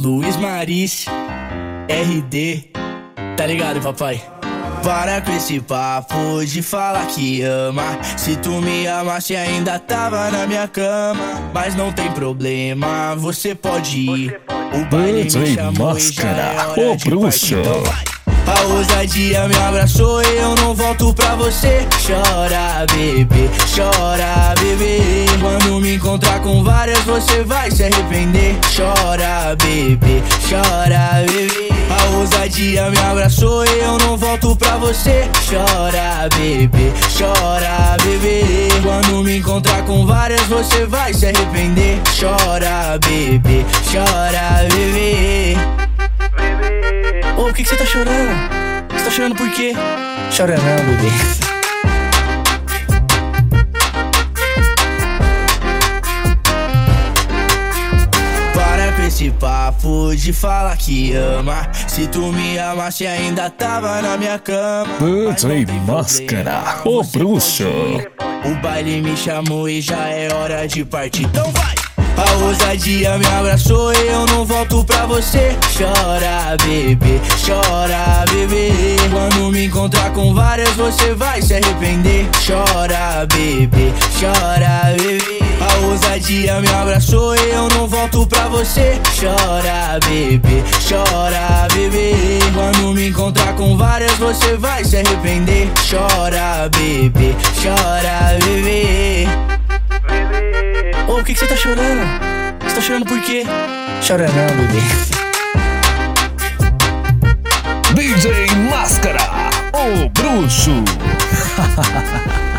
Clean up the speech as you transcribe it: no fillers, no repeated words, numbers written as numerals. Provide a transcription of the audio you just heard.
Luiz Maris, RD, tá ligado, papai? Para com esse papo de falar que ama. Se tu me amasse ainda tava na minha cama. Mas não tem problema, você pode ir. O baile me chamou e já é hora de partir. Então vai. A ousadia me abraçou e eu não volto pra você. Chora, bebê, chora, bebê. Quando me encontrar com várias você vai se arrepender. Chora, bebê, chora, bebê. A ousadia me abraçou e eu não volto pra você. Chora, bebê, chora, bebê. Quando me encontrar com várias você vai se arrepender. Chora, bebê, chora, bebê. Ô, por que você tá chorando? Você tá chorando por quê? Chora não, bebê. Para com esse papo de falar que ama. Se tu me amasse ainda tava na minha cama. DJ Máscara, o bruxo. O baile me chamou e já é hora de partir. Então vai! A ousadia me abraçou e eu não volto pra você. Chora, bebê, chora, bebê. Quando me encontrar com várias você vai se arrepender. Chora, bebê, chora, bebê. A ousadia me abraçou e eu não volto pra você. Chora, bebê, chora, bebê. Quando me encontrar com várias você vai se arrepender. Chora, bebê, chora, bebê. Ô, por que você tá chorando? Você tá chorando por quê? Chora não, bebê. DJ Máscara, o bruxo.